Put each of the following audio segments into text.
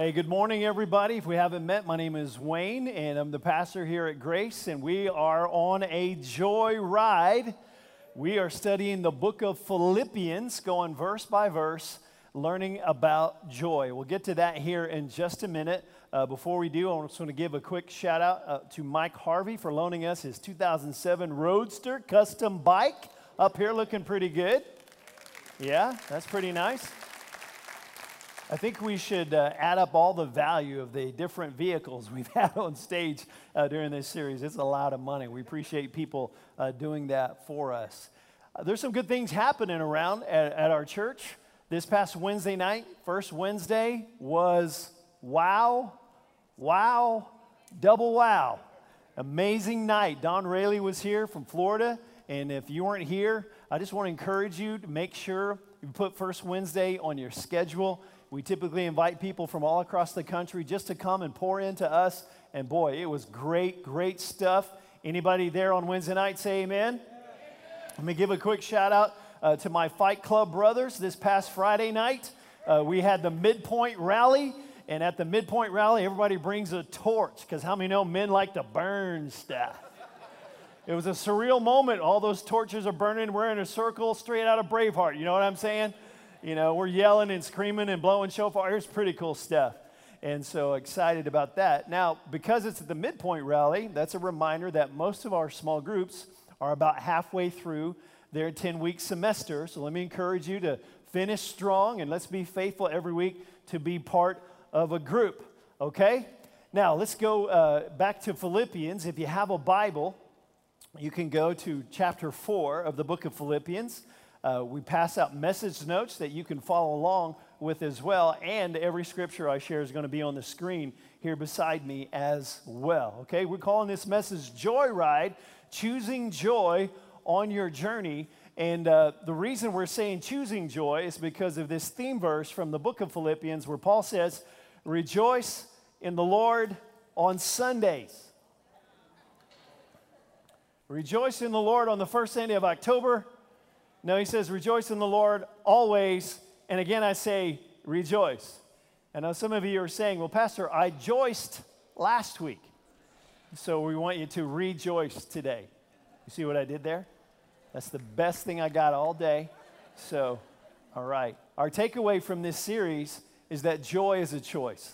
Hey, good morning, everybody. If we haven't met, my name is Wayne, and I'm the pastor here at Grace, and we are on a joy ride. We are studying the book of Philippians, going verse by verse, learning about joy. We'll get to that here in just a minute. Before we do, I just want to give a quick shout out to Mike Harvey for loaning us his 2007 Roadster custom bike. Up here looking pretty good. Yeah, that's pretty nice. I think we should add up all the value of the different vehicles we've had on stage during this series. It's a lot of money. We appreciate people doing that for us. There's some good things happening around at our church. This past Wednesday night, first Wednesday, was wow, double wow. Amazing night. Don Rayleigh was here from Florida, and if you weren't here, I just want to encourage you to make sure you put First Wednesday on your schedule. We typically invite people from all across the country just to come and pour into us. And boy, it was great stuff. Anybody there on Wednesday night say amen? Let me give a quick shout out to my Fight Club brothers. This past Friday night, we had the Midpoint Rally. And at the Midpoint Rally, everybody brings a torch. Because how many know men like to burn stuff? It was a surreal moment. All those torches are burning. We're in a circle straight out of Braveheart. You know what I'm saying? You know, we're yelling and screaming and blowing shofar. It's pretty cool stuff. And so excited about that. Now, because it's at the Midpoint Rally, that's a reminder that most of our small groups are about halfway through their 10-week semester. So let me encourage you to finish strong, and let's be faithful every week to be part of a group, okay? Now, let's go back to Philippians. If you have a Bible, you can go to chapter 4 of the book of Philippians. We pass out message notes that you can follow along with as well, and every scripture I share is going to be on the screen here beside me as well, okay? We're calling this message Joyride, choosing joy on your journey, and the reason we're saying choosing joy is because of this theme verse from the book of Philippians where Paul says, rejoice in the Lord on Sundays. Rejoice in the Lord on the first Sunday of October. No, he says, rejoice in the Lord always. And again, I say, rejoice. I know some of you are saying, well, Pastor, I joiced last week. So we want you to rejoice today. You see what I did there? That's the best thing I got all day. So, all right. Our takeaway from this series is that joy is a choice.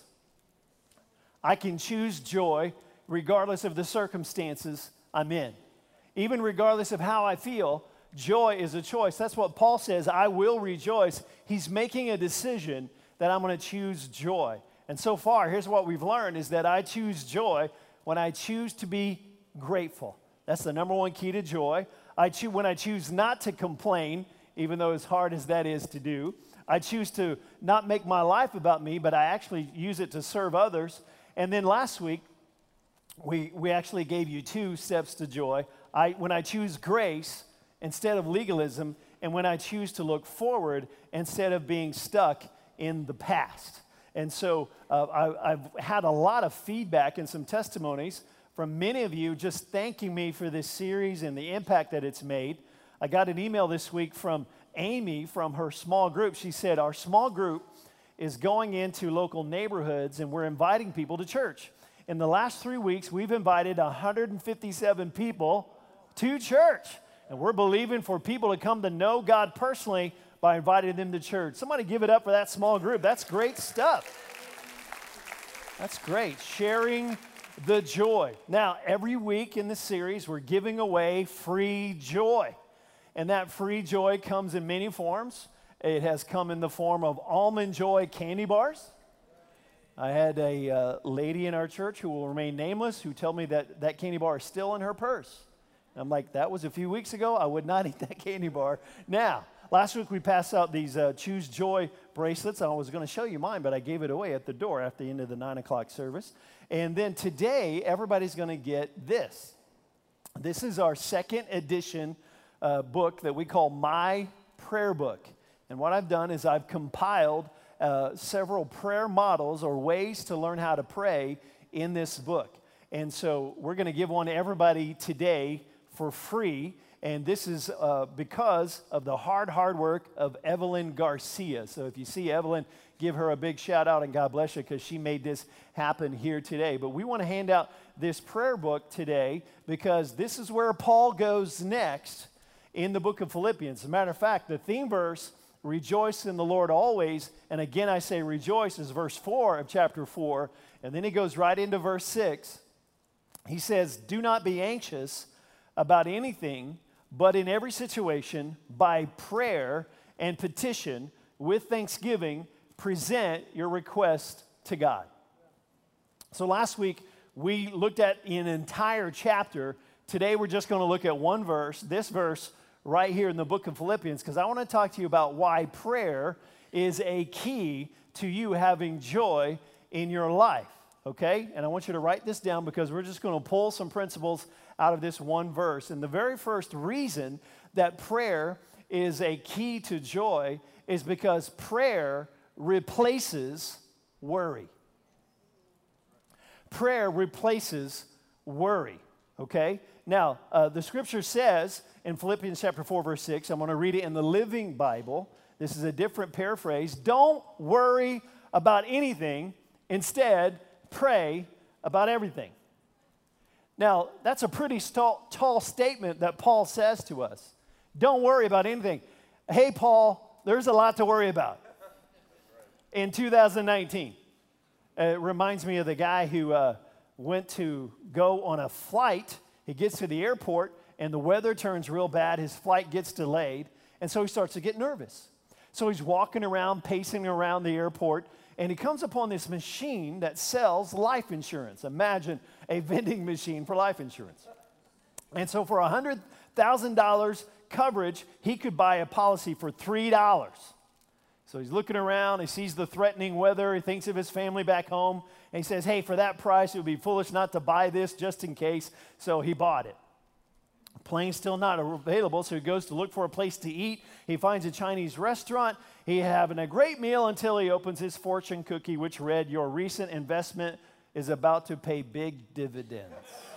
I can choose joy regardless of the circumstances I'm in. Even regardless of how I feel, joy is a choice. That's what Paul says, I will rejoice. He's making a decision that I'm going to choose joy. And so far, here's what we've learned is that I choose joy when I choose to be grateful. That's the number one key to joy. When I choose not to complain, even though as hard as that is to do. I choose to not make my life about me, but I actually use it to serve others. And then last week, we actually gave you 2 steps to joy. When I choose grace instead of legalism, and when I choose to look forward instead of being stuck in the past. And so I've had a lot of feedback and some testimonies from many of you just thanking me for this series and the impact that it's made. I got an email this week from Amy from her small group. She said, our small group is going into local neighborhoods and we're inviting people to church. In the last 3 weeks, we've invited 157 people to church. And we're believing for people to come to know God personally by inviting them to church. Somebody give it up for that small group. That's great stuff. That's great. Sharing the joy. Now, every week in this series, we're giving away free joy. And that free joy comes in many forms. It has come in the form of Almond Joy candy bars. I had a lady in our church who will remain nameless who told me that that candy bar is still in her purse. I'm like, that was a few weeks ago. I would not eat that candy bar. Now, last week we passed out these Choose Joy bracelets. I was going to show you mine, but I gave it away at the door after the end of the 9 o'clock service. And then today, everybody's going to get this. This is our second edition book that we call My Prayer Book. And what I've done is I've compiled several prayer models or ways to learn how to pray in this book. And so we're going to give one to everybody today for free. And this is because of the hard work of Evelyn Garcia. So if you see Evelyn, give her a big shout out and God bless you because she made this happen here today. But we want to hand out this prayer book today because this is where Paul goes next in the book of Philippians. As a matter of fact, the theme verse, rejoice in the Lord always, and again I say rejoice, is verse 4 of chapter 4, and then he goes right into verse 6. He says, do not be anxious about anything, but in every situation, by prayer and petition, with thanksgiving, present your request to God. So last week, we looked at an entire chapter. Today, we're just going to look at one verse, this verse right here in the book of Philippians, because I want to talk to you about why prayer is a key to you having joy in your life, okay? And I want you to write this down because we're just going to pull some principles out of this one verse. And the very first reason that prayer is a key to joy is because prayer replaces worry. Prayer replaces worry, okay? Now, the scripture says in Philippians chapter 4, verse 6, I'm going to read it in the Living Bible. This is a different paraphrase. Don't worry about anything. Instead, pray about everything. Now, that's a pretty tall statement that Paul says to us. Don't worry about anything. Hey, Paul, there's a lot to worry about in 2019. It reminds me of the guy who went to go on a flight. He gets to the airport, and the weather turns real bad. His flight gets delayed, and so he starts to get nervous. So he's walking around, pacing around the airport, and he comes upon this machine that sells life insurance. Imagine a vending machine for life insurance. And so for $100,000 coverage, he could buy a policy for $3. So he's looking around, he sees the threatening weather, he thinks of his family back home, and he says, hey, for that price, it would be foolish not to buy this just in case. So he bought it. Plane's still not available, so he goes to look for a place to eat. He finds a Chinese restaurant. He's having a great meal until he opens his fortune cookie, which read, your recent investment is about to pay big dividends.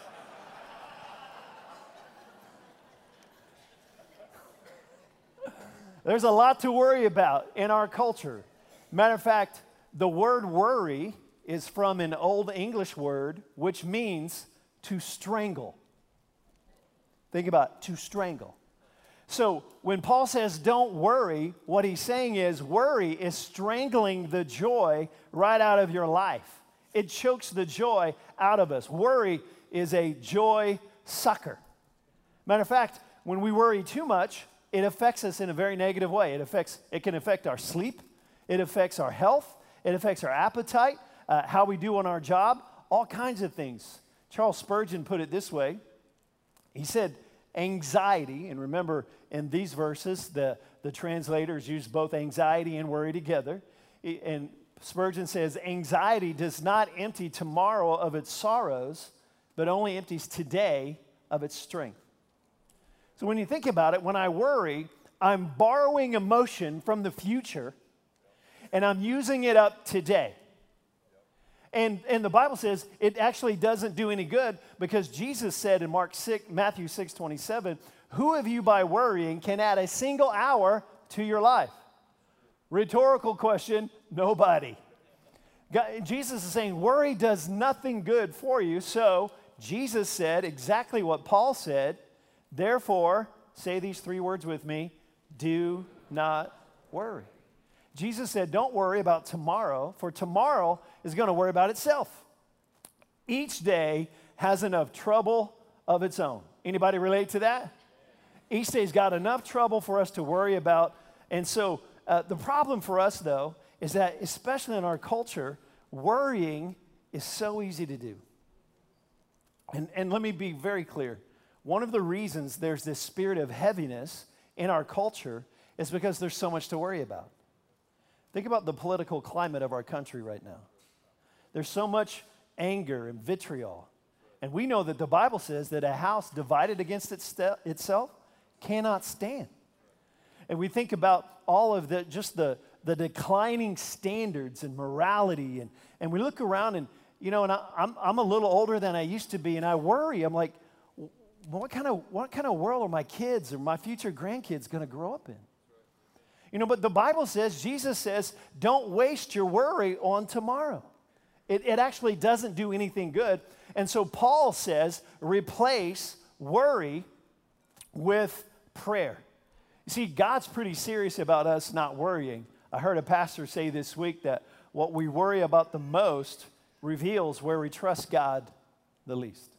There's a lot to worry about in our culture. Matter of fact, the word worry is from an Old English word, which means to strangle. Think about it, to strangle. So when Paul says don't worry, what he's saying is worry is strangling the joy right out of your life. It chokes the joy out of us. Worry is a joy sucker. Matter of fact, when we worry too much, it affects us in a very negative way. It can affect our sleep. It affects our health. It affects our appetite, how we do on our job, all kinds of things. Charles Spurgeon put it this way. He said, anxiety, and remember in these verses, the translators use both anxiety and worry together. And Spurgeon says, anxiety does not empty tomorrow of its sorrows, but only empties today of its strength. So when you think about it, when I worry, I'm borrowing emotion from the future, and I'm using it up today. And the Bible says it actually doesn't do any good because Jesus said in Matthew 6:27, who of you by worrying can add a single hour to your life? Rhetorical question, nobody. Jesus is saying worry does nothing good for you. So Jesus said exactly what Paul said. Therefore, say these three words with me, do not worry. Jesus said, don't worry about tomorrow, for tomorrow is going to worry about itself. Each day has enough trouble of its own. Anybody relate to that? Each day's got enough trouble for us to worry about. And so the problem for us, though, is that especially in our culture, worrying is so easy to do. And let me be very clear. One of the reasons there's this spirit of heaviness in our culture is because there's so much to worry about. Think about the political climate of our country right now. There's so much anger and vitriol. And we know that the Bible says that a house divided against itself cannot stand. And we think about all of the declining standards and morality. And we look around and, and I'm a little older than I used to be, and I worry. I'm like, what kind of world are my kids or my future grandkids going to grow up in? You know, but the Bible says, Jesus says, don't waste your worry on tomorrow. It actually doesn't do anything good. And so Paul says, replace worry with prayer. You see, God's pretty serious about us not worrying. I heard a pastor say this week that what we worry about the most reveals where we trust God the least.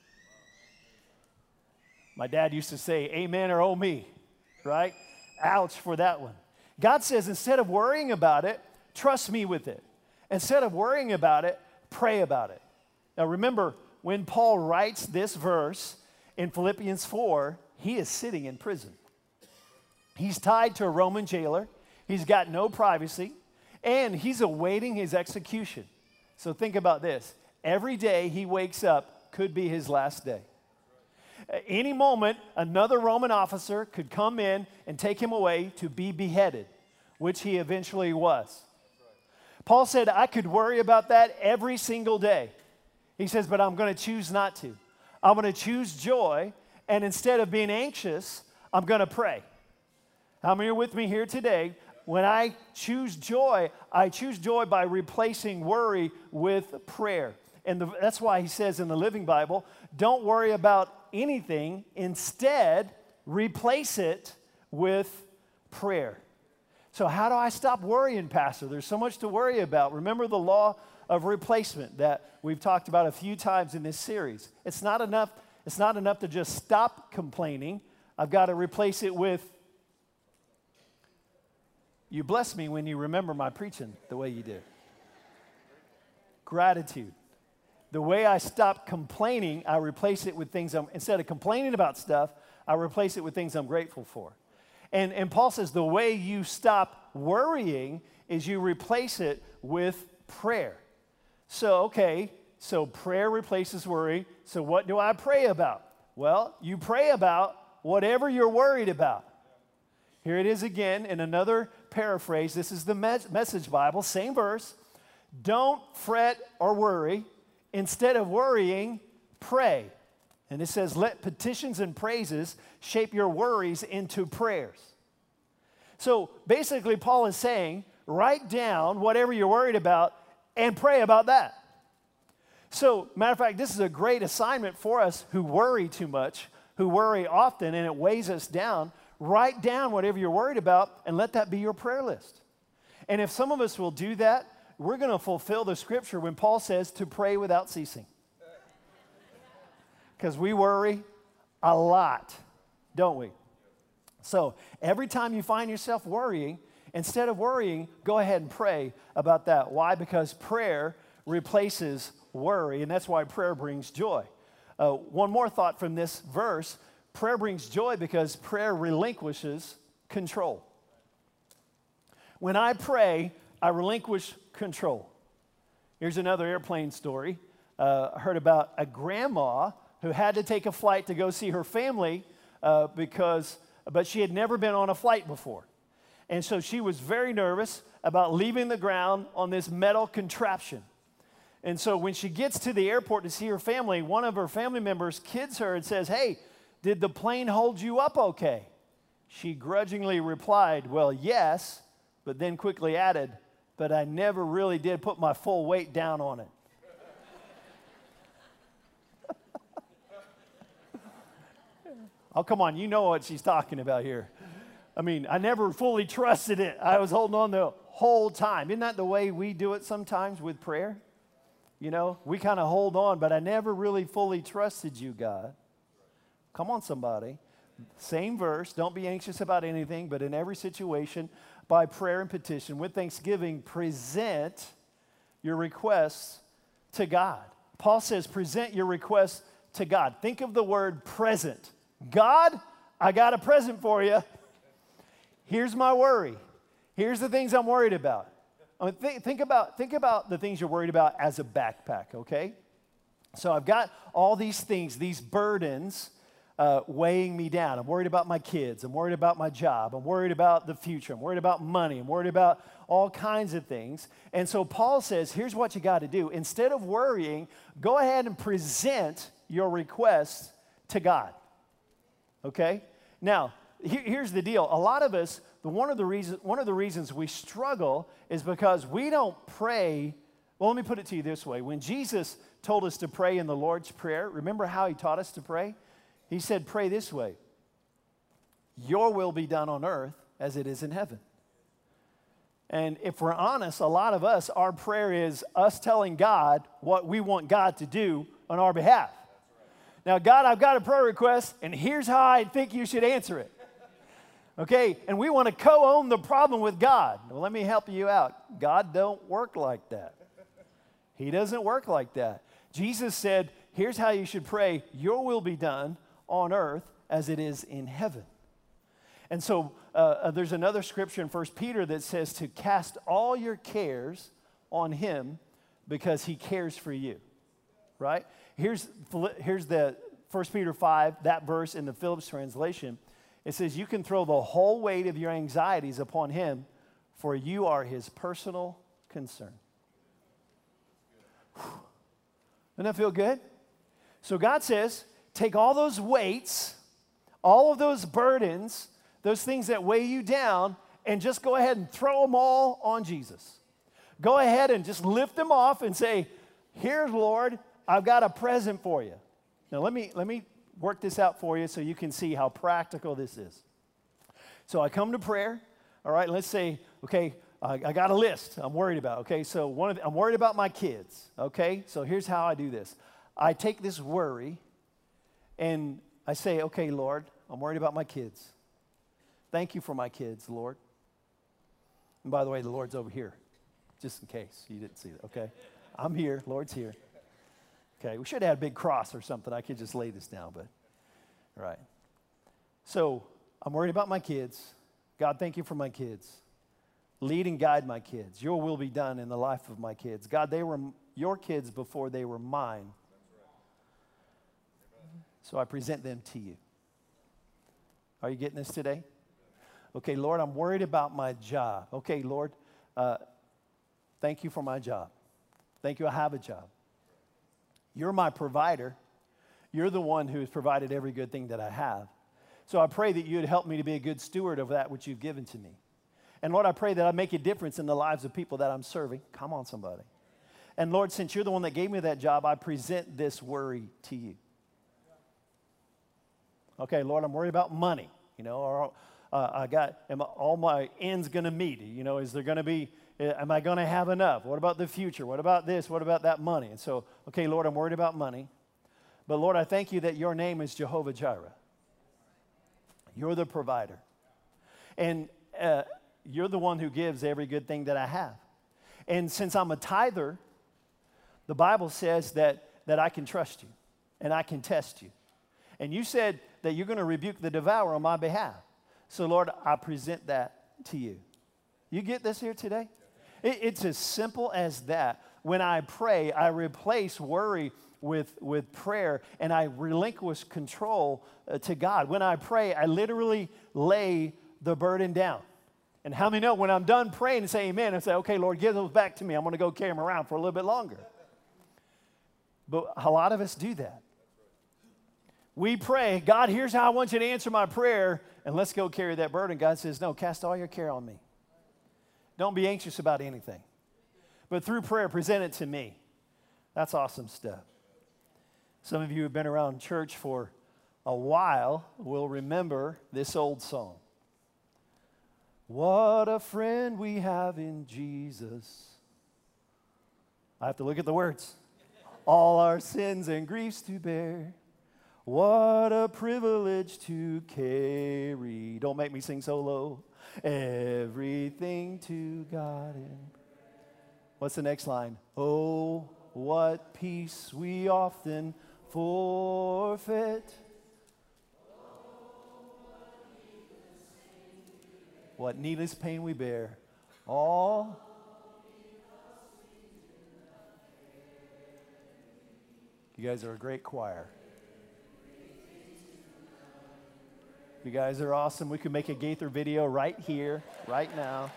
My dad used to say, amen or oh me, right? Ouch for that one. God says, instead of worrying about it, trust me with it. Instead of worrying about it, pray about it. Now remember, when Paul writes this verse in Philippians 4, he is sitting in prison. He's tied to a Roman jailer. He's got no privacy, and he's awaiting his execution. So think about this. Every day he wakes up could be his last day. At any moment, another Roman officer could come in and take him away to be beheaded, which he eventually was. Paul said, I could worry about that every single day. He says, but I'm going to choose not to. I'm going to choose joy, and instead of being anxious, I'm going to pray. How many are with me here today? When I choose joy by replacing worry with prayer. And that's why he says in the Living Bible, don't worry about anything. Instead, replace it with prayer. So how do I stop worrying, Pastor? There's so much to worry about. Remember the law of replacement that we've talked about a few times in this series. It's not enough to just stop complaining. I've got to replace it with, you bless me when you remember my preaching the way you did. Gratitude. The way I stop complaining, I replace it with things instead of complaining about stuff, I replace it with things I'm grateful for. And Paul says the way you stop worrying is you replace it with prayer. So prayer replaces worry. So what do I pray about? Well, you pray about whatever you're worried about. Here it is again in another paraphrase. This is the Message Bible, same verse. Don't fret or worry. Instead of worrying, pray. And it says, let petitions and praises shape your worries into prayers. So basically, Paul is saying, write down whatever you're worried about and pray about that. So, matter of fact, this is a great assignment for us who worry too much, who worry often, and it weighs us down. Write down whatever you're worried about and let that be your prayer list. And if some of us will do that, we're going to fulfill the scripture when Paul says to pray without ceasing. Because we worry a lot, don't we? So every time you find yourself worrying, instead of worrying, go ahead and pray about that. Why? Because prayer replaces worry, and that's why prayer brings joy. One more thought from this verse. Prayer brings joy because prayer relinquishes control. When I pray, I relinquish control. Here's another airplane story. I heard about a grandma who had to take a flight to go see her family but she had never been on a flight before. And so she was very nervous about leaving the ground on this metal contraption. And so when she gets to the airport to see her family, one of her family members kids her and says, hey, did the plane hold you up okay? She grudgingly replied, well, yes, but then quickly added, but I never really did put my full weight down on it. Oh, come on, you know what she's talking about here. I mean, I never fully trusted it. I was holding on the whole time. Isn't that the way we do it sometimes with prayer? You know, we kind of hold on, but I never really fully trusted you, God. Come on, somebody. Same verse, don't be anxious about anything, but in every situation, by prayer and petition, with thanksgiving, present your requests to God. Paul says, present your requests to God. Think of the word present. God, I got a present for you. Here's my worry. Here's the things I'm worried about. I mean, think about the things you're worried about as a backpack, okay? So I've got all these things, these burdens weighing me down. I'm worried about my kids. I'm worried about my job. I'm worried about the future. I'm worried about money. I'm worried about all kinds of things. And so Paul says, here's what you got to do. Instead of worrying, go ahead and present your requests to God. Okay? Now, here's the deal. A lot of us, one of the reasons we struggle is because we don't pray. Well, let me put it to you this way. When Jesus told us to pray in the Lord's Prayer, remember how he taught us to pray? He said, pray this way. Your will be done on earth as it is in heaven. And if we're honest, a lot of us, our prayer is us telling God what we want God to do on our behalf. Now, God, I've got a prayer request, and here's how I think you should answer it. Okay, and we want to co-own the problem with God. Well, let me help you out. God don't work like that. He doesn't work like that. Jesus said, here's how you should pray. Your will be done on earth as it is in heaven. And so there's another scripture in 1 Peter that says to cast all your cares on him because he cares for you, right? Here's the 1 Peter 5, that verse in the Phillips translation. It says, you can throw the whole weight of your anxieties upon him, for you are his personal concern. Doesn't that feel good? So God says, take all those weights, all of those burdens, those things that weigh you down, and just go ahead and throw them all on Jesus. Go ahead and just lift them off and say, here, Lord, I've got a present for you. Now, let me work this out for you so you can see how practical this is. So I come to prayer, all right, let's say, okay, I got a list I'm worried about, okay? So I'm worried about my kids, okay? So here's how I do this. I take this worry and I say, okay, Lord, I'm worried about my kids. Thank you for my kids, Lord. And by the way, the Lord's over here, just in case you didn't see it, okay? I'm here, Lord's here. Okay, we should have had a big cross or something. I could just lay this down, but, all right. So I'm worried about my kids. God, thank you for my kids. Lead and guide my kids. Your will be done in the life of my kids. God, they were your kids before they were mine. So I present them to you. Are you getting this today? Okay, Lord, I'm worried about my job. Okay, Lord, thank you for my job. Thank you, I have a job. You're my provider. You're the one who has provided every good thing that I have. So I pray that you'd help me to be a good steward of that which you've given to me. And Lord, I pray that I make a difference in the lives of people that I'm serving. Come on, somebody. And Lord, since you're the one that gave me that job, I present this worry to you. Okay, Lord, I'm worried about money. You know, or am all my ends going to meet? You know, is there going to be, am I going to have enough? What about the future? What about this? What about that money? And so, okay, Lord, I'm worried about money. But Lord, I thank you that your name is Jehovah Jireh. You're the provider. And you're the one who gives every good thing that I have. And since I'm a tither, the Bible says that I can trust you and I can test you. And you said that you're going to rebuke the devourer on my behalf. So, Lord, I present that to you. You get this here today? It's as simple as that. When I pray, I replace worry with prayer, and I relinquish control to God. When I pray, I literally lay the burden down. And how many know when I'm done praying and say amen, I say, okay, Lord, give those back to me. I'm going to go carry them around for a little bit longer. But a lot of us do that. We pray, God, here's how I want you to answer my prayer, and let's go carry that burden. God says, no, cast all your care on me. Don't be anxious about anything. But through prayer, present it to me. That's awesome stuff. Some of you who have been around church for a while will remember this old song. What a friend we have in Jesus. I have to look at the words. All our sins and griefs to bear. What a privilege to carry. Don't make me sing so low. Everything to God in. What's the next line? Oh, what peace we often forfeit. What needless pain we bear. All. You guys are a great choir. You guys are awesome. We could make a Gaither video right here, right now.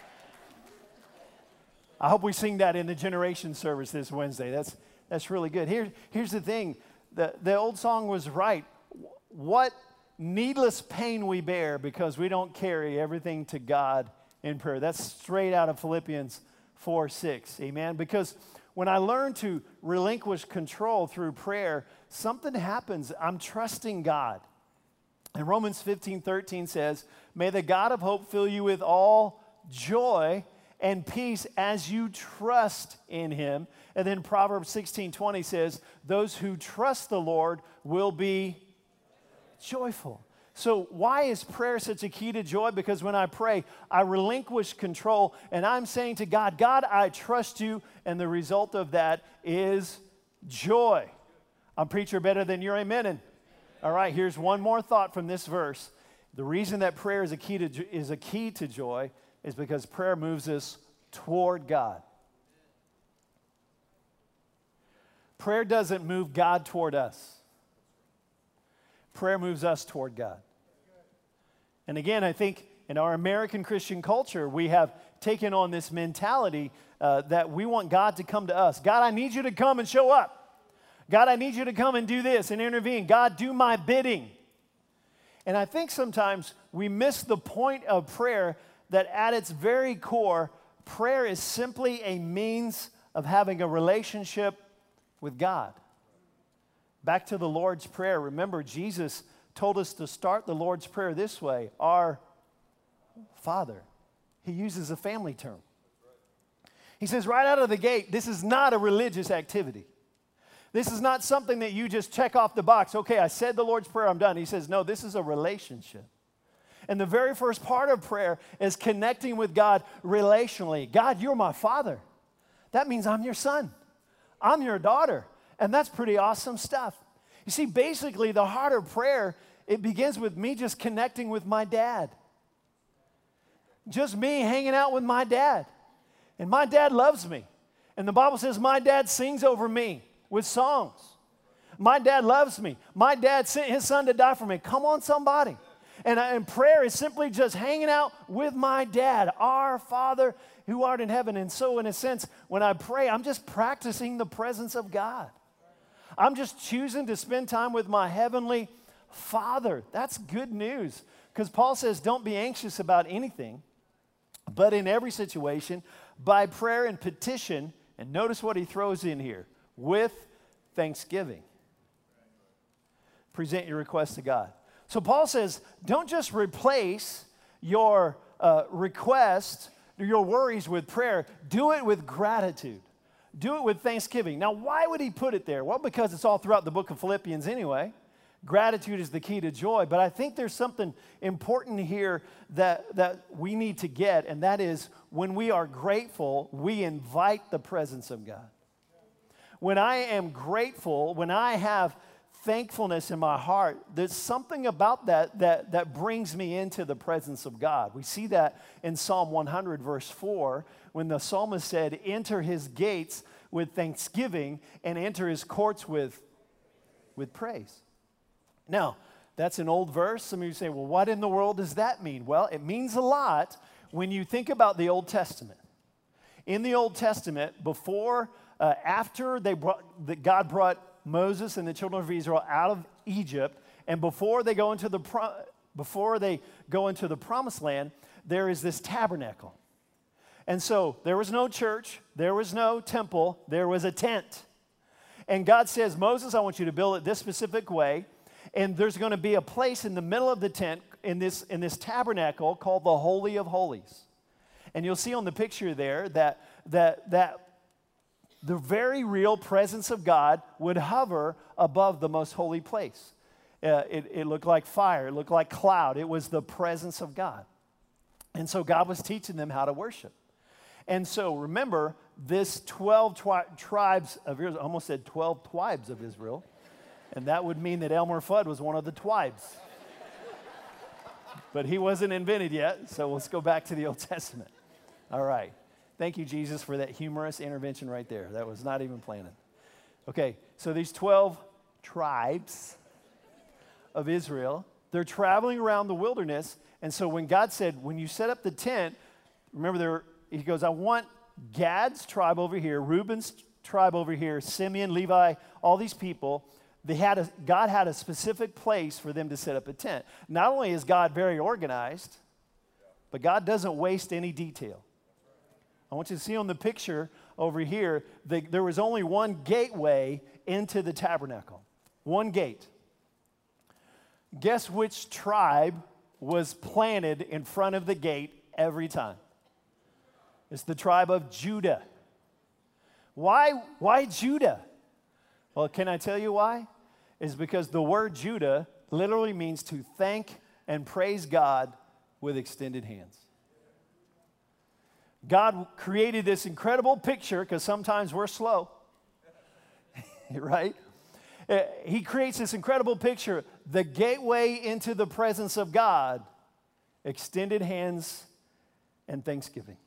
I hope we sing that in the generation service this Wednesday. That's really good. Here's the thing. The old song was right. what needless pain we bear because we don't carry everything to God in prayer. That's straight out of Philippians 4:6. Amen? Because when I learn to relinquish control through prayer, something happens. I'm trusting God. And Romans 15:13 says, may the God of hope fill you with all joy and peace as you trust in him. And then Proverbs 16:20 says, those who trust the Lord will be joyful. So why is prayer such a key to joy? Because when I pray, I relinquish control, and I'm saying to God, God, I trust you, and the result of that is joy. I'm preacher better than you're amening. All right, here's one more thought from this verse. The reason that prayer is a key to joy is because prayer moves us toward God. Prayer doesn't move God toward us. Prayer moves us toward God. And again, I think in our American Christian culture, we have taken on this mentality that we want God to come to us. God, I need you to come and show up. God, I need you to come and do this and intervene. God, do my bidding. And I think sometimes we miss the point of prayer, that at its very core, prayer is simply a means of having a relationship with God. Back to the Lord's Prayer. Remember, Jesus told us to start the Lord's Prayer this way: Our Father. He uses a family term. He says right out of the gate, this is not a religious activity. This is not something that you just check off the box. Okay, I said the Lord's Prayer, I'm done. He says, no, this is a relationship. And the very first part of prayer is connecting with God relationally. God, you're my Father. That means I'm your son. I'm your daughter. And that's pretty awesome stuff. You see, basically, the heart of prayer, it begins with me just connecting with my dad. Just me hanging out with my dad. And my dad loves me. And the Bible says my dad sings over me with songs. My dad loves me. My dad sent his son to die for me. Come on, somebody. And prayer is simply just hanging out with my dad, our Father who art in heaven. And so, in a sense, when I pray, I'm just practicing the presence of God. I'm just choosing to spend time with my heavenly Father. That's good news, because Paul says, don't be anxious about anything, but in every situation, by prayer and petition, and notice what he throws in here, with thanksgiving. Present your request to God. So Paul says, don't just replace your request, your worries with prayer. Do it with gratitude. Do it with thanksgiving. Now, why would he put it there? Well, because it's all throughout the book of Philippians anyway. Gratitude is the key to joy. But I think there's something important here that we need to get, and that is when we are grateful, we invite the presence of God. When I am grateful, when I have thankfulness in my heart, there's something about that brings me into the presence of God. We see that in Psalm 100, verse 4, when the psalmist said, enter his gates with thanksgiving and enter his courts with praise. Now, that's an old verse. Some of you say, well, what in the world does that mean? Well, it means a lot when you think about the Old Testament. In the Old Testament, after God brought Moses and the children of Israel out of Egypt, and before they go into the promised land, there is this tabernacle. And so there was no church, there was no temple, there was a tent. And God says, Moses, I want you to build it this specific way, and there's going to be a place in the middle of the tent in this tabernacle called the Holy of Holies. And you'll see on the picture there that the very real presence of God would hover above the most holy place. It looked like fire. It looked like cloud. It was the presence of God. And so God was teaching them how to worship. And so remember, this 12 tribes of Israel, I almost said 12 twibes of Israel, and that would mean that Elmer Fudd was one of the twibes. But he wasn't invented yet, so let's go back to the Old Testament. All right. Thank you, Jesus, for that humorous intervention right there. That was not even planned. Okay, so these 12 tribes of Israel, they're traveling around the wilderness. And so when God said, when you set up the tent, remember he goes, I want Gad's tribe over here, Reuben's tribe over here, Simeon, Levi, all these people. God had a specific place for them to set up a tent. Not only is God very organized, but God doesn't waste any detail. I want you to see on the picture over here, there was only one gateway into the tabernacle. One gate. Guess which tribe was planted in front of the gate every time? It's the tribe of Judah. Why Judah? Well, can I tell you why? It's because the word Judah literally means to thank and praise God with extended hands. God created this incredible picture, because sometimes we're slow, right? He creates this incredible picture, the gateway into the presence of God, extended hands and thanksgiving.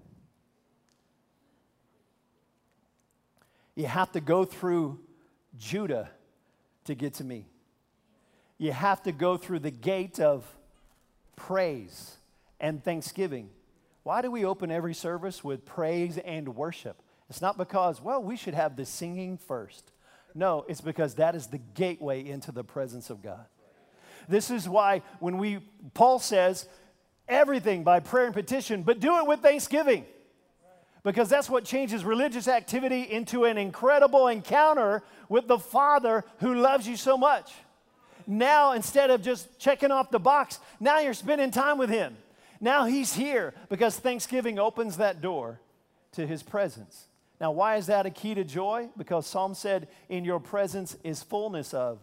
You have to go through Judah to get to me. You have to go through the gate of praise and thanksgiving. Why do we open every service with praise and worship? It's not because, well, we should have the singing first. No, it's because that is the gateway into the presence of God. This is why Paul says, everything by prayer and petition, but do it with thanksgiving. Because that's what changes religious activity into an incredible encounter with the Father who loves you so much. Now, instead of just checking off the box, now you're spending time with Him. Now He's here, because thanksgiving opens that door to His presence. Now, why is that a key to joy? Because Psalm said, in your presence is fullness of.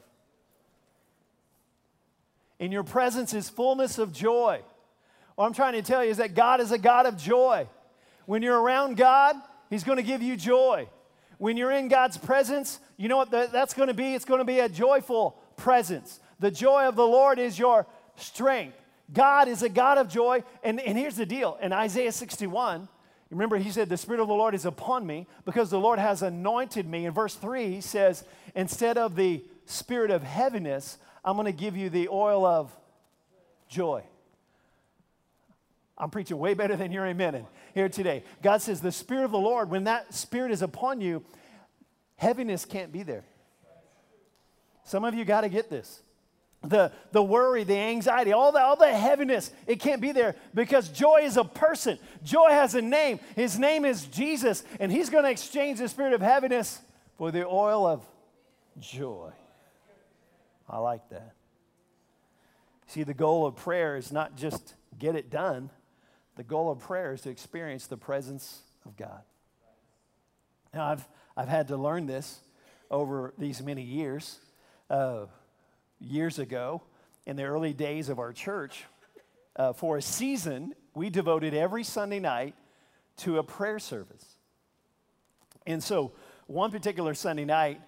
In your presence is fullness of joy. What I'm trying to tell you is that God is a God of joy. When you're around God, He's going to give you joy. When you're in God's presence, you know what that's going to be? It's going to be a joyful presence. The joy of the Lord is your strength. God is a God of joy. And here's the deal. In Isaiah 61, remember, He said, the Spirit of the Lord is upon me because the Lord has anointed me. In verse 3, He says, instead of the spirit of heaviness, I'm going to give you the oil of joy. I'm preaching way better than you're amening here today. God says the Spirit of the Lord, when that Spirit is upon you, heaviness can't be there. Some of you got to get this. The worry, the anxiety, all the heaviness, it can't be there, because joy is a person. Joy has a name. His name is Jesus, and He's going to exchange the spirit of heaviness for the oil of joy. I like that. See, the goal of prayer is not just get it done. The goal of prayer is to experience the presence of God. Now, I've had to learn this over these many years. Years ago, in the early days of our church, for a season, we devoted every Sunday night to a prayer service. And so, one particular Sunday night,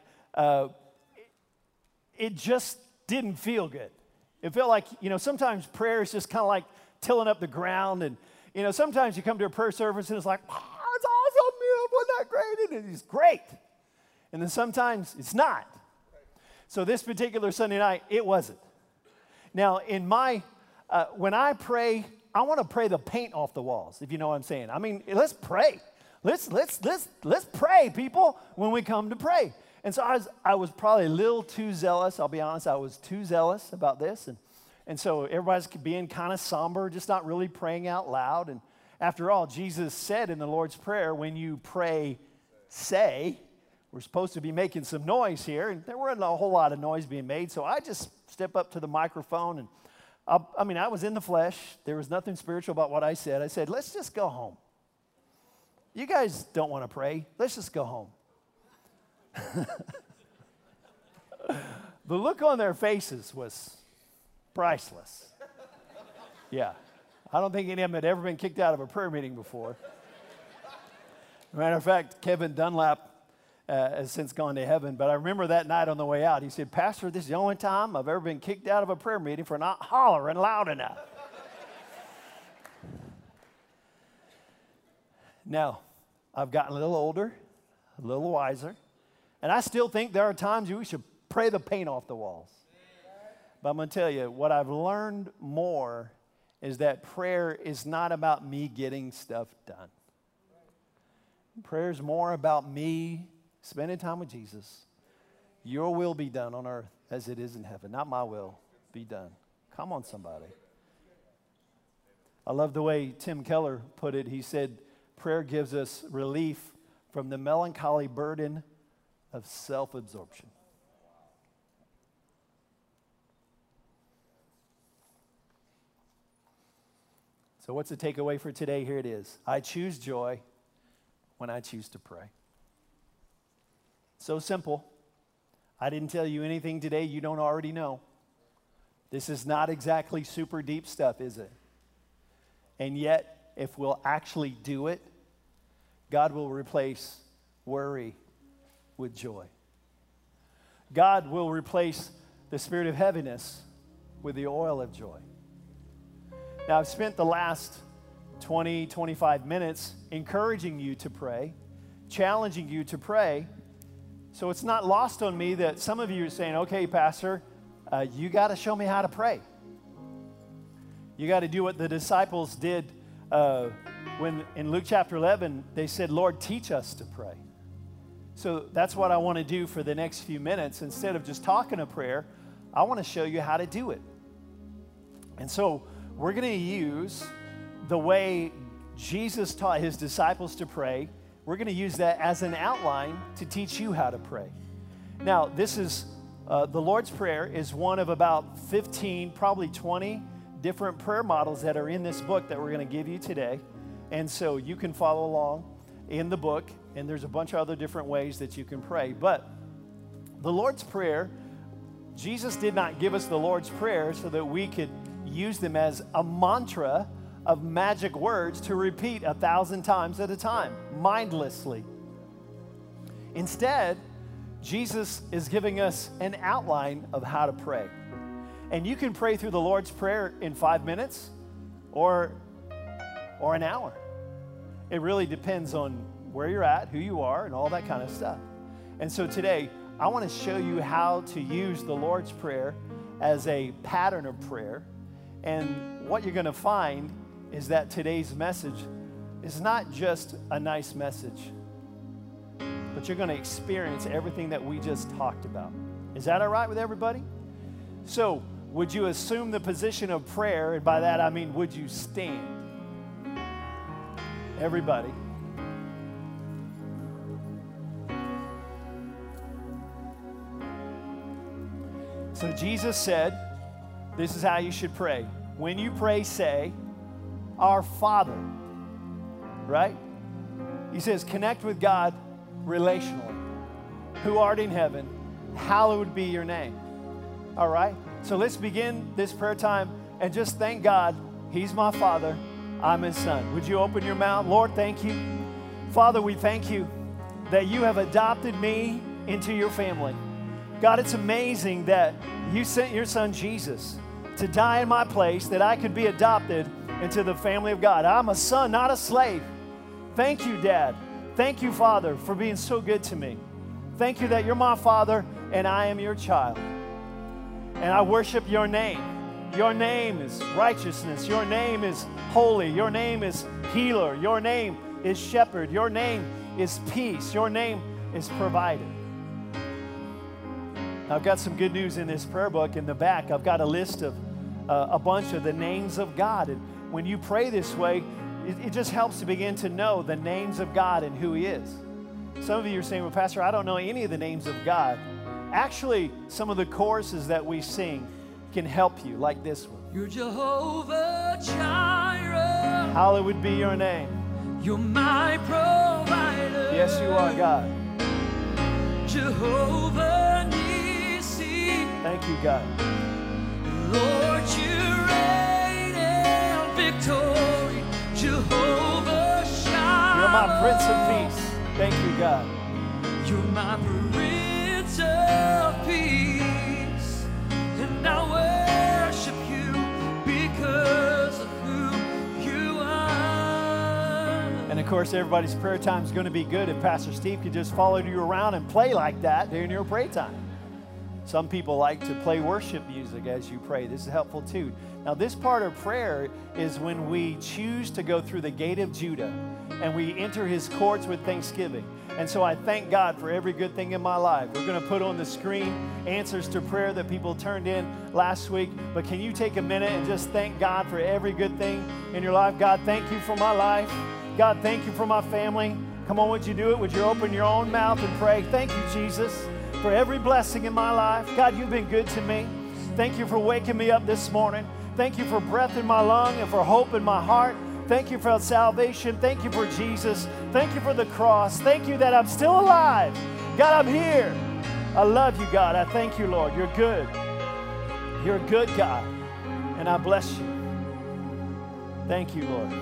it just didn't feel good. It felt like, sometimes prayer is just kind of like tilling up the ground, and sometimes you come to a prayer service and it's like, oh, it's awesome, wasn't that great? And it's great. And then sometimes it's not. So this particular Sunday night, it wasn't. Now, when I pray, I want to pray the paint off the walls, if you know what I'm saying. I mean, let's pray. Let's pray, people, when we come to pray. And so I was probably a little too zealous. I'll be honest, I was too zealous about this. And so everybody's being kind of somber, just not really praying out loud. And after all, Jesus said in the Lord's Prayer, when you pray, say. We're supposed to be making some noise here, and there wasn't a whole lot of noise being made, so I just stepped up to the microphone, and I was in the flesh. There was nothing spiritual about what I said. I said, let's just go home. You guys don't want to pray. Let's just go home. The look on their faces was priceless. Yeah. I don't think any of them had ever been kicked out of a prayer meeting before. Matter of fact, Kevin Dunlap has since gone to heaven, but I remember that night on the way out, he said, Pastor, this is the only time I've ever been kicked out of a prayer meeting for not hollering loud enough. Now, I've gotten a little older, a little wiser, and I still think there are times we should pray the paint off the walls. But I'm going to tell you, what I've learned more is that prayer is not about me getting stuff done. Prayer is more about me spending time with Jesus, Your will be done on earth as it is in heaven. Not my will, be done. Come on, somebody. I love the way Tim Keller put it. He said, prayer gives us relief from the melancholy burden of self-absorption. So what's the takeaway for today? Here it is. I choose joy when I choose to pray. So simple. I didn't tell you anything today you don't already know. This is not exactly super deep stuff, is it? And yet, if we'll actually do it, God will replace worry with joy. God will replace the spirit of heaviness with the oil of joy. Now, I've spent the last 20, 25 minutes encouraging you to pray, challenging you to pray. So it's not lost on me that some of you are saying, okay, Pastor, you got to show me how to pray. You got to do what the disciples did when in Luke chapter 11, they said, Lord, teach us to pray. So that's what I want to do for the next few minutes. Instead of just talking a prayer, I want to show you how to do it. And so we're going to use the way Jesus taught his disciples to pray. We're going to use that as an outline to teach you how to pray. Now, this is, the Lord's Prayer is one of about 15, probably 20 different prayer models that are in this book that we're going to give you today. And so you can follow along in the book, and there's a bunch of other different ways that you can pray. But the Lord's Prayer, Jesus did not give us the Lord's Prayer so that we could use them as a mantra of magic words to repeat 1,000 times at a time, mindlessly. Instead, Jesus is giving us an outline of how to pray. And you can pray through the Lord's Prayer in 5 minutes or an hour. It really depends on where you're at, who you are, and all that kind of stuff. And so today, I want to show you how to use the Lord's Prayer as a pattern of prayer. And what you're going to find is that today's message is not just a nice message, but you're going to experience everything that we just talked about. Is that all right with everybody? So, would you assume the position of prayer? And by that, I mean, would you stand? Everybody. So Jesus said, this is how you should pray. When you pray, say, Our Father, right? He says, connect with God relationally. Who art in heaven, hallowed be your name. All right? So let's begin this prayer time and just thank God. He's my Father. I'm His Son. Would you open your mouth? Lord, thank you. Father, we thank you that you have adopted me into your family. God, it's amazing that you sent your Son Jesus to die in my place, that I could be adopted into the family of God. I'm a son, not a slave. Thank you, Dad. Thank you, Father, for being so good to me. Thank you that you're my Father and I am your child. And I worship your name. Your name is righteousness. Your name is holy. Your name is healer. Your name is shepherd. Your name is peace. Your name is provider. I've got some good news in this prayer book. In the back, I've got a list of a bunch of the names of God. And when you pray this way, it just helps to begin to know the names of God and who He is. Some of you are saying, well, Pastor, I don't know any of the names of God. Actually, some of the choruses that we sing can help you, like this one. You're Jehovah Jireh. Hallowed be your name. You're my provider. Yes, you are, God. Jehovah Nissi. Thank you, God. Lord, you reign in victory. Jehovah Shalom. You're my Prince of Peace. Thank you, God. You're my Prince of Peace. And I worship you because of who you are. And of course, everybody's prayer time is going to be good if Pastor Steve could just follow you around and play like that during your prayer time. Some people like to play worship music as you pray. This is helpful too. Now, this part of prayer is when we choose to go through the gate of Judah and we enter his courts with thanksgiving. And so I thank God for every good thing in my life. We're going to put on the screen answers to prayer that people turned in last week. But can you take a minute and just thank God for every good thing in your life? God, thank you for my life. God, thank you for my family. Come on, would you do it? Would you open your own mouth and pray? Thank you, Jesus, for every blessing in my life. God, you've been good to me. Thank you for waking me up this morning. Thank you for breath in my lung and for hope in my heart. Thank you for salvation. Thank you for Jesus. Thank you for the cross. Thank you that I'm still alive. God, I'm here. I love you, God. I thank you, Lord. You're good. You're a good God, and I bless you. Thank you, Lord.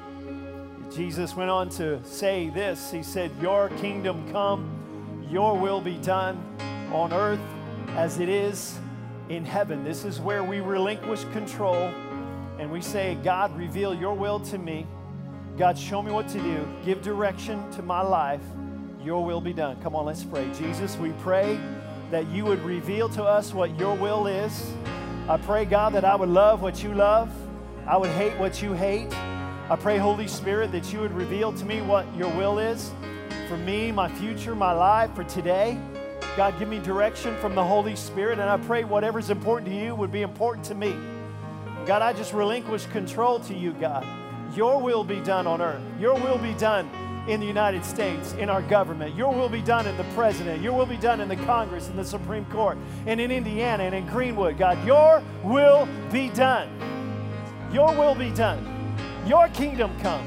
Jesus went on to say this. He said, your kingdom come, your will be done on earth as it is in heaven. This is where we relinquish control and we say, God, reveal your will to me. God, show me what to do. Give direction to my life. Your will be done. Come on, let's pray. Jesus, we pray that you would reveal to us what your will is. I pray, God, that I would love what you love. I would hate what you hate. I pray, Holy Spirit, that you would reveal to me what your will is for me, my future, my life, for today. God, give me direction from the Holy Spirit, and I pray whatever's important to you would be important to me. God, I just relinquish control to you, God. Your will be done on earth. Your will be done in the United States, in our government. Your will be done in the president. Your will be done in the Congress, in the Supreme Court, and in Indiana, and in Greenwood. God, your will be done. Your will be done. Your kingdom come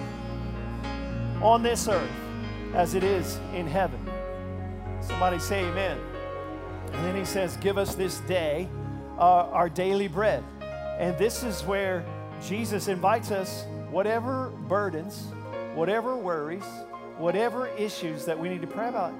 on this earth as it is in heaven. Somebody say amen. And then he says, give us this day our daily bread. And this is where Jesus invites us, whatever burdens, whatever worries, whatever issues that we need to pray about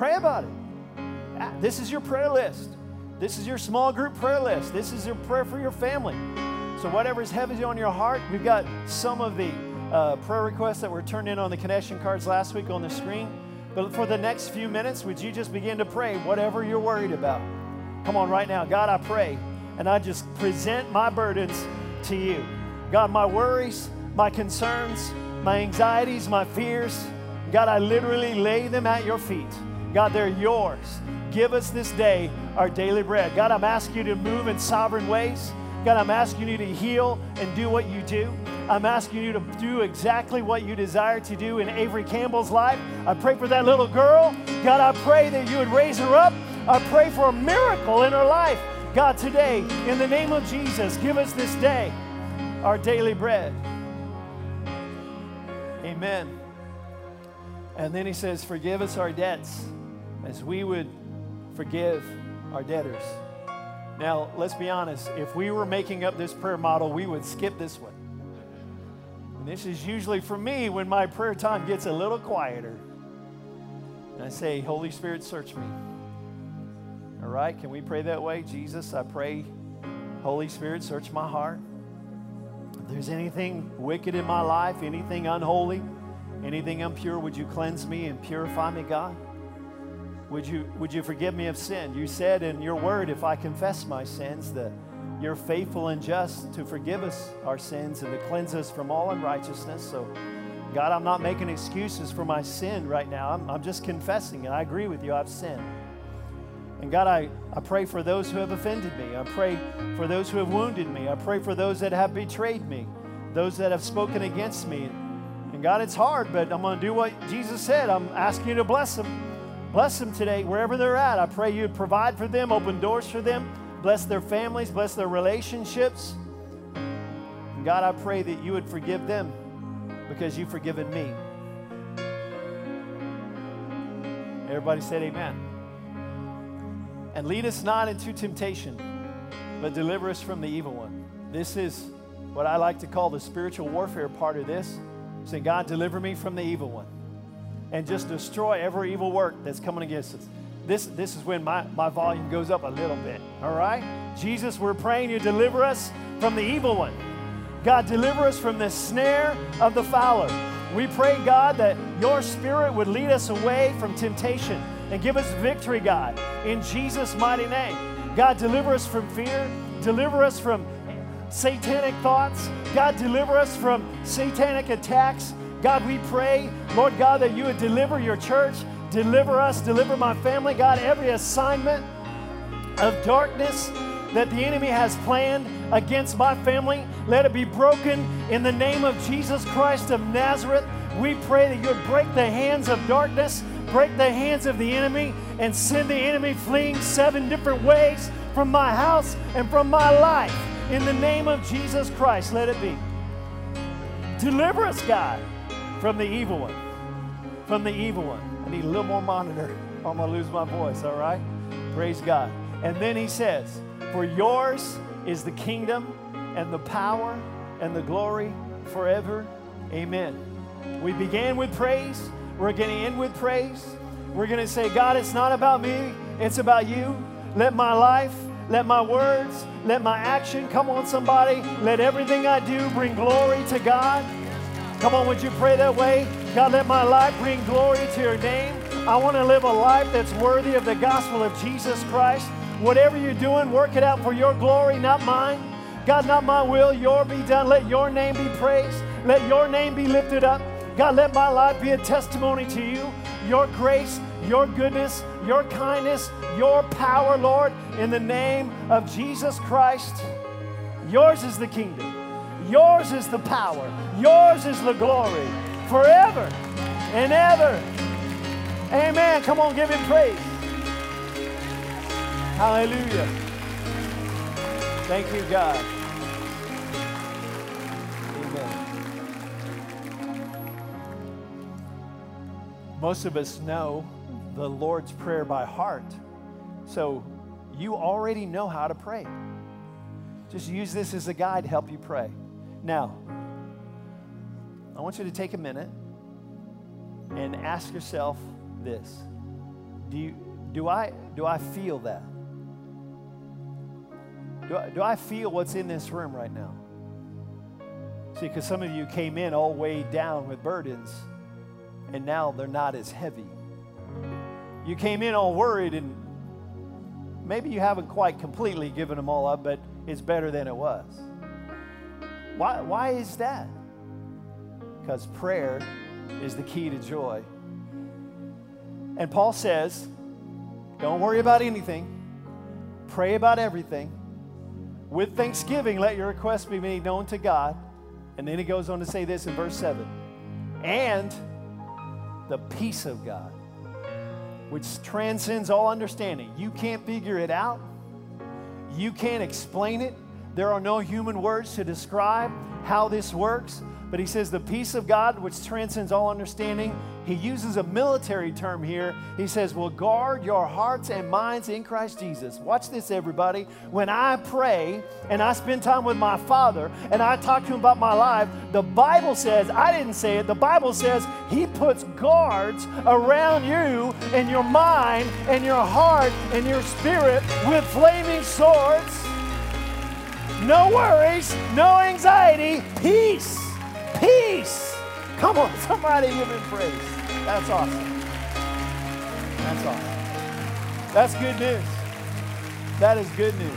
it. This is your prayer list. This is your small group prayer list. This is your prayer for your family. So whatever is heavy on your heart, we've got some of the prayer requests that were turned in on the connection cards last week on the screen. But for the next few minutes, would you just begin to pray whatever you're worried about? Come on right now. God, I pray, and I just present my burdens to you. God, my worries, my concerns, my anxieties, my fears, God, I literally lay them at your feet. God, they're yours. Give us this day our daily bread. God, I'm asking you to move in sovereign ways. God, I'm asking you to heal and do what you do. I'm asking you to do exactly what you desire to do in Avery Campbell's life. I pray for that little girl. God, I pray that you would raise her up. I pray for a miracle in her life. God, today, in the name of Jesus, give us this day our daily bread. Amen. And then he says, forgive us our debts as we would forgive our debtors. Now, let's be honest. If we were making up this prayer model, we would skip this one. And this is usually for me when my prayer time gets a little quieter. And I say, Holy Spirit, search me. All right, can we pray that way? Jesus, I pray, Holy Spirit, search my heart. If there's anything wicked in my life, anything unholy, anything impure, would you cleanse me and purify me, God? Would you forgive me of sin? You said in your word, if I confess my sins, that you're faithful and just to forgive us our sins and to cleanse us from all unrighteousness. So, God, I'm not making excuses for my sin right now. I'm just confessing, and I agree with you, I've sinned. And God, I pray for those who have offended me. I pray for those who have wounded me. I pray for those that have betrayed me, those that have spoken against me. And God, it's hard, but I'm going to do what Jesus said. I'm asking you to bless them. Bless them today, wherever they're at. I pray you'd provide for them, open doors for them, bless their families, bless their relationships. And God, I pray that you would forgive them because you've forgiven me. Everybody said amen. And lead us not into temptation, but deliver us from the evil one. This is what I like to call the spiritual warfare part of this. Say, God, deliver me from the evil one. And just destroy every evil work that's coming against us. This is when my volume goes up a little bit, all right? Jesus, we're praying you deliver us from the evil one. God, deliver us from the snare of the fowler. We pray, God, that your Spirit would lead us away from temptation and give us victory, God, in Jesus' mighty name. God, deliver us from fear. Deliver us from satanic thoughts. God, deliver us from satanic attacks. God, we pray, Lord God, that you would deliver your church, deliver us, deliver my family. God, every assignment of darkness that the enemy has planned against my family, let it be broken in the name of Jesus Christ of Nazareth. We pray that you would break the hands of darkness, break the hands of the enemy, and send the enemy fleeing 7 different ways from my house and from my life. In the name of Jesus Christ, let it be. Deliver us, God, from the evil one. From the evil one. I need a little more monitor or I'm going to lose my voice, all right? Praise God. And then he says, for yours is the kingdom and the power and the glory forever. Amen. We began with praise. We're going to end with praise. We're going to say, God, it's not about me. It's about you. Let my life, let my words, let my action, come on somebody, let everything I do bring glory to God. Come on, would you pray that way? God, let my life bring glory to your name. I want to live a life that's worthy of the gospel of Jesus Christ. Whatever you're doing, work it out for your glory, not mine. God, not my will, your be done. Let your name be praised. Let your name be lifted up. God, let my life be a testimony to you, your grace, your goodness, your kindness, your power, Lord, in the name of Jesus Christ. Yours is the kingdom. Yours is the power. Yours is the glory forever and ever. Amen. Come on, give him praise. Hallelujah. Thank you, God. Amen. Most of us know the Lord's Prayer by heart, so you already know how to pray. Just use this as a guide to help you pray. Now, I want you to take a minute and ask yourself this. Do I feel that? Do I feel what's in this room right now? See, because some of you came in all weighed down with burdens, and now they're not as heavy. You came in all worried, and maybe you haven't quite completely given them all up, but it's better than it was. Why is that? Because prayer is the key to joy. And Paul says, don't worry about anything. Pray about everything. With thanksgiving, let your requests be made known to God. And then he goes on to say this in verse 7. And the peace of God, which transcends all understanding. You can't figure it out. You can't explain it. There are no human words to describe how this works. But he says the peace of God, which transcends all understanding. He uses a military term here. He says, will guard your hearts and minds in Christ Jesus. Watch this, everybody. When I pray and I spend time with my Father and I talk to him about my life, the Bible says, I didn't say it, the Bible says he puts guards around you and your mind and your heart and your spirit with flaming swords. No worries, no anxiety, peace. Peace. Come on, somebody give him praise. That's awesome. That's awesome. That's good news. That is good news.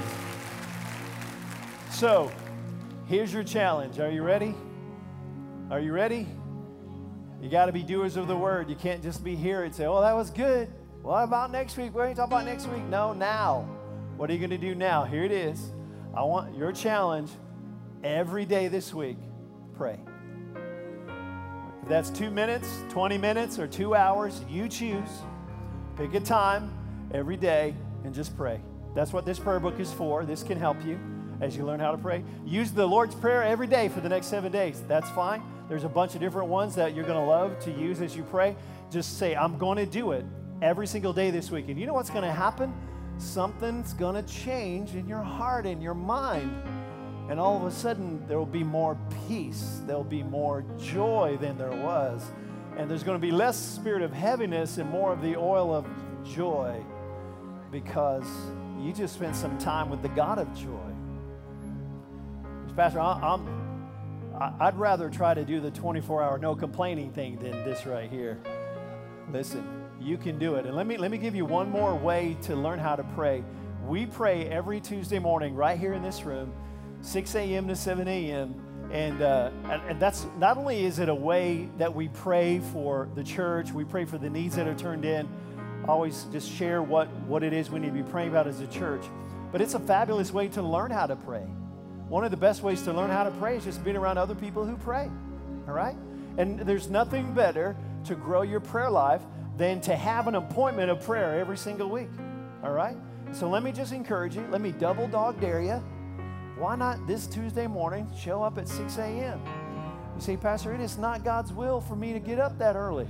So, here's your challenge. Are you ready? Are you ready? You got to be doers of the word. You can't just be here and say, oh, that was good. What about next week? What are you talking about next week? No, now. What are you going to do now? Here it is. I want your challenge every day this week. Pray. If that's 2 minutes, 20 minutes, or 2 hours, you choose. Pick a time every day and just pray. That's what this prayer book is for. This can help you as you learn how to pray. Use the Lord's Prayer every day for the next 7 days. That's fine. There's a bunch of different ones that you're going to love to use as you pray. Just say, I'm going to do it every single day this week. And you know what's going to happen? Something's going to change in your heart and your mind. And all of a sudden, there will be more peace. There will be more joy than there was. And there's going to be less spirit of heaviness and more of the oil of joy because you just spent some time with the God of joy. Pastor, I'd rather try to do the 24-hour no complaining thing than this right here. Listen, you can do it. And let me give you one more way to learn how to pray. We pray every Tuesday morning right here in this room, 6 a.m. to 7 a.m. And that's not only is it a way that we pray for the church, we pray for the needs that are turned in. I always just share what it is we need to be praying about as a church. But it's a fabulous way to learn how to pray. One of the best ways to learn how to pray is just being around other people who pray. All right? And there's nothing better to grow your prayer life than to have an appointment of prayer every single week. All right? So let me just encourage you. Let me double dog dare you. Why not this Tuesday morning show up at 6 a.m.? You say, Pastor, it is not God's will for me to get up that early.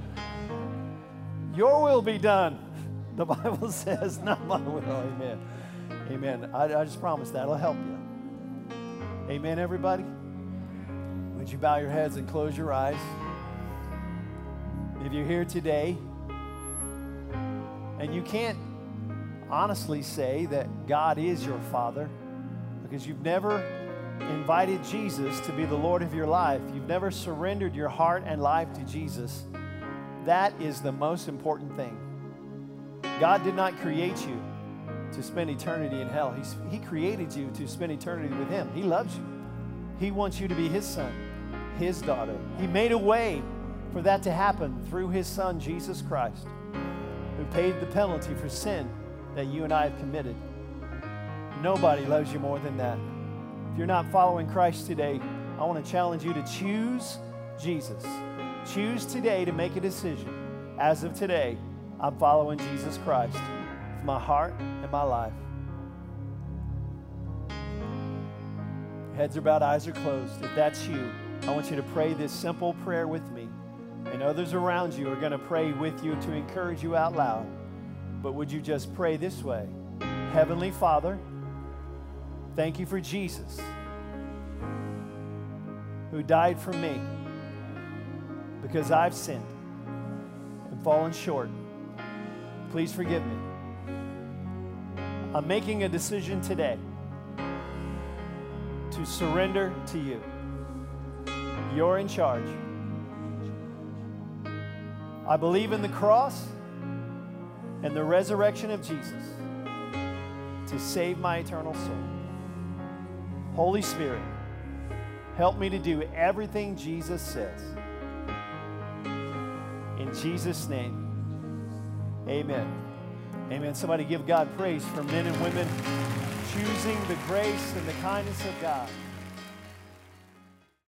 Your will be done. The Bible says, not my will. Amen. Amen. I just promise that. It'll help you. Amen, everybody? Would you bow your heads and close your eyes? If you're here today and you can't honestly say that God is your Father because you've never invited Jesus to be the Lord of your life, you've never surrendered your heart and life to Jesus, that is the most important thing. God did not create you to spend eternity in hell. He created you to spend eternity with Him. He loves you. He wants you to be His son, His daughter. He made a way for that to happen through His Son, Jesus Christ, who paid the penalty for sin that you and I have committed. Nobody loves you more than that. If you're not following Christ today, I want to challenge you to choose Jesus. Choose today to make a decision. As of today, I'm following Jesus Christ with my heart and my life. Heads are bowed, eyes are closed. If that's you, I want you to pray this simple prayer with me. And others around you are going to pray with you to encourage you out loud. But would you just pray this way? Heavenly Father, thank you for Jesus, who died for me because I've sinned and fallen short. Please forgive me. I'm making a decision today to surrender to you. You're in charge. I believe in the cross and the resurrection of Jesus to save my eternal soul. Holy Spirit, help me to do everything Jesus says. In Jesus' name, amen. Amen. Somebody give God praise for men and women choosing the grace and the kindness of God.